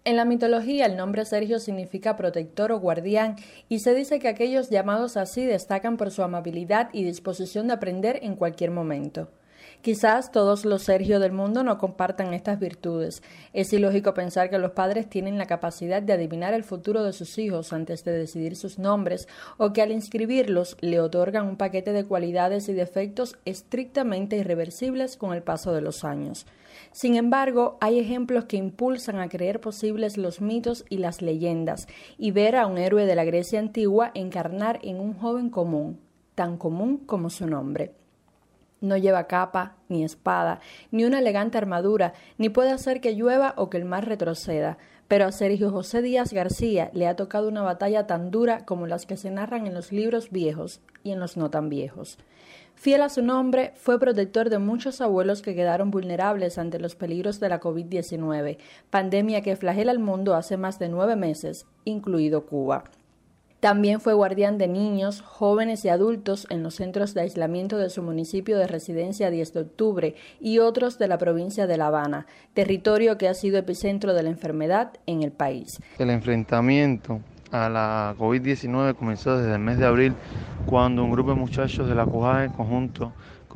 En la mitología, el nombre Sergio significa protector o guardián, y se dice que aquellos llamados así destacan por su amabilidad y disposición de aprender en cualquier momento. Quizás todos los Sergio del mundo no compartan estas virtudes. Es ilógico pensar que los padres tienen la capacidad de adivinar el futuro de sus hijos antes de decidir sus nombres, o que al inscribirlos le otorgan un paquete de cualidades y defectos estrictamente irreversibles con el paso de los años. Sin embargo, hay ejemplos que impulsan a creer posibles los mitos y las leyendas, y ver a un héroe de la Grecia antigua encarnar en un joven común, tan común como su nombre. No lleva capa, ni espada, ni una elegante armadura, ni puede hacer que llueva o que el mar retroceda, pero a Sergio José Díaz García le ha tocado una batalla tan dura como las que se narran en los libros viejos y en los no tan viejos. Fiel a su nombre, fue protector de muchos abuelos que quedaron vulnerables ante los peligros de la COVID-19, pandemia que flagela al mundo hace más de 9 meses, incluido Cuba. También fue guardián de niños, jóvenes y adultos en los centros de aislamiento de su municipio de residencia 10 de octubre y otros de la provincia de La Habana, territorio que ha sido epicentro de la enfermedad en el país. El enfrentamiento a la COVID-19 comenzó desde el mes de abril, cuando un grupo de muchachos de la CUJAE, en conjunto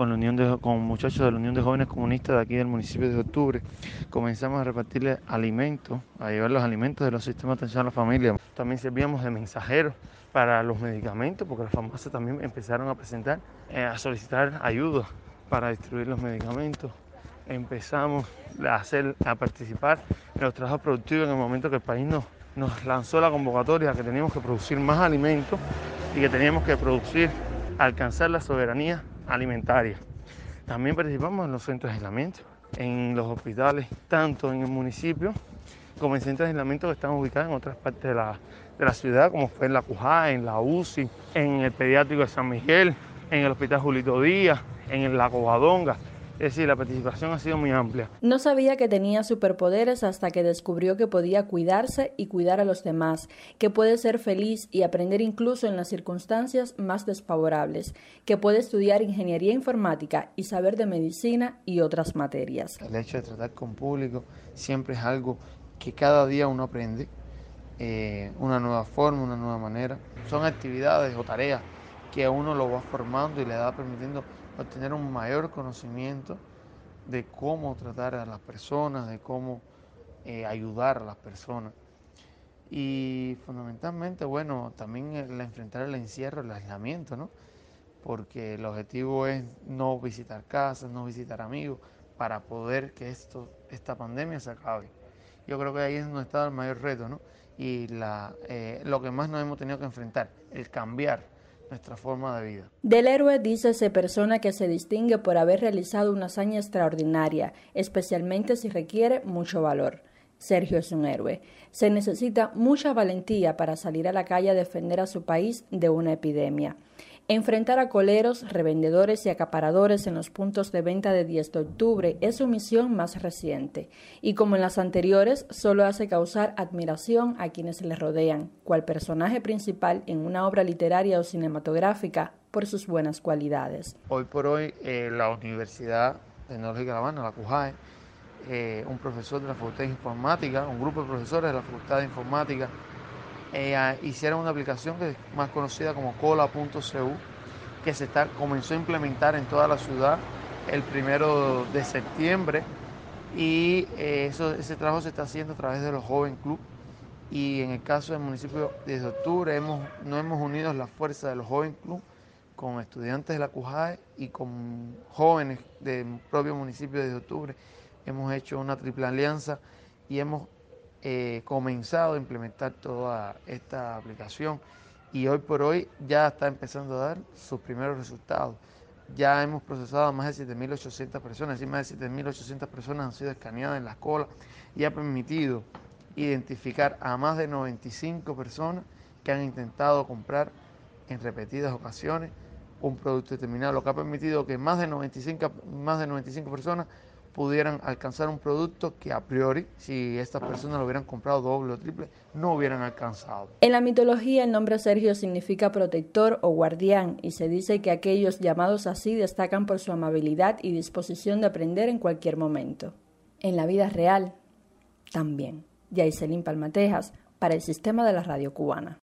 con muchachos de la Unión de Jóvenes Comunistas de aquí del municipio de Octubre, comenzamos a repartirle alimentos, a llevar los alimentos de los sistemas de atención a la familia. También servíamos de mensajeros para los medicamentos, porque las farmacias también empezaron a solicitar ayuda para distribuir los medicamentos. Empezamos a participar en los trabajos productivos en el momento que el país nos lanzó la convocatoria, que teníamos que producir más alimentos y que teníamos que alcanzar la soberanía alimentaria. También participamos en los centros de aislamiento, en los hospitales, tanto en el municipio como en centros de aislamiento que están ubicados en otras partes de la ciudad, como fue en la CUJAE, en la UCI, en el pediátrico de San Miguel, en el hospital Julito Díaz, en la Covadonga. Es decir, la participación ha sido muy amplia. No sabía que tenía superpoderes hasta que descubrió que podía cuidarse y cuidar a los demás, que puede ser feliz y aprender incluso en las circunstancias más desfavorables, que puede estudiar ingeniería informática y saber de medicina y otras materias. El hecho de tratar con público siempre es algo que cada día uno aprende, una nueva forma, una nueva manera. Son actividades o tareas que a uno lo va formando y le va permitiendo obtener un mayor conocimiento de cómo tratar a las personas, de cómo ayudar a las personas. Y fundamentalmente, bueno, también enfrentar el encierro, el aislamiento, ¿no? Porque el objetivo es no visitar casas, no visitar amigos, para poder que esta pandemia se acabe. Yo creo que ahí es donde está el mayor reto, ¿no? Y lo que más nos hemos tenido que enfrentar, el cambiar nuestra forma de vida. Del héroe dícese persona que se distingue por haber realizado una hazaña extraordinaria, especialmente si requiere mucho valor. Sergio es un héroe. Se necesita mucha valentía para salir a la calle a defender a su país de una epidemia. Enfrentar a coleros, revendedores y acaparadores en los puntos de venta de 10 de octubre es su misión más reciente, y como en las anteriores, solo hace causar admiración a quienes le rodean, cual personaje principal en una obra literaria o cinematográfica, por sus buenas cualidades. Hoy por hoy, la Universidad Tecnológica de La Habana, la CUJAE, un profesor de la Facultad de Informática, un grupo de profesores de la Facultad de Informática, hicieron una aplicación que es más conocida como cola.cu, que comenzó a implementar en toda la ciudad el 1 de septiembre, y ese trabajo se está haciendo a través de los Joven Club, y en el caso del municipio de octubre nos hemos unido las fuerzas de los Joven Club con estudiantes de la CUJAE y con jóvenes del propio municipio de octubre. Hemos hecho una triple alianza y hemos comenzado a implementar toda esta aplicación, y hoy por hoy ya está empezando a dar sus primeros resultados. Ya hemos procesado a más de 7.800 personas, es decir, más de 7.800 personas han sido escaneadas en las colas, y ha permitido identificar a más de 95 personas que han intentado comprar en repetidas ocasiones un producto determinado, lo que ha permitido que más de 95 personas pudieran alcanzar un producto que a priori, si estas personas lo hubieran comprado doble o triple, no hubieran alcanzado. En la mitología, el nombre Sergio significa protector o guardián, y se dice que aquellos llamados así destacan por su amabilidad y disposición de aprender en cualquier momento. En la vida real, también. Yaiselín Palmatejas, para el Sistema de la Radio Cubana.